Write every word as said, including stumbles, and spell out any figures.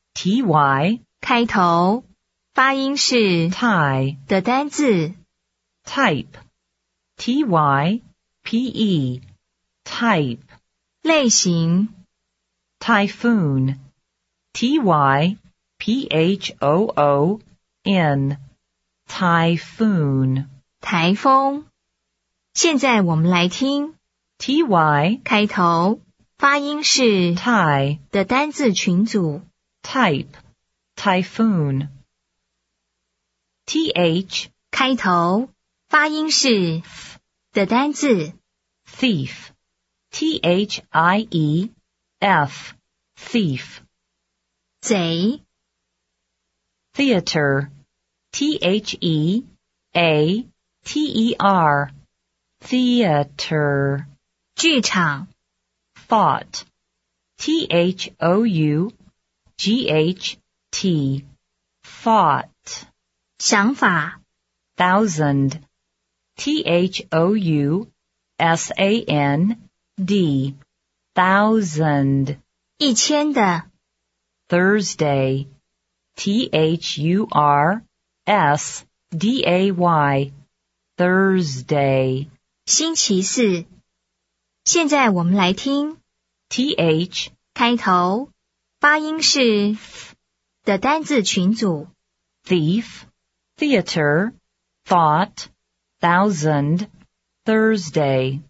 ty 开头，发音是 tie 的单字。 type T Y P E type 类型 typhoon T Y P H O O N typhoon 台风。现在我们来听 T Y 开头，发音是 tie 的单字群组。 type typhoon T H 开头，发音是 的单字。 thief T H I E F thief 贼 theater T H E A T E R theater 剧场 thought T H O U G H T thought 想法 thousand T H O U S A N D thousand 一千的 Thursday T H U R S D A Y Thursday 星期四。现在我们来听 T H 开头，发音是 的单字群组。 thief theater thought thousand Thursday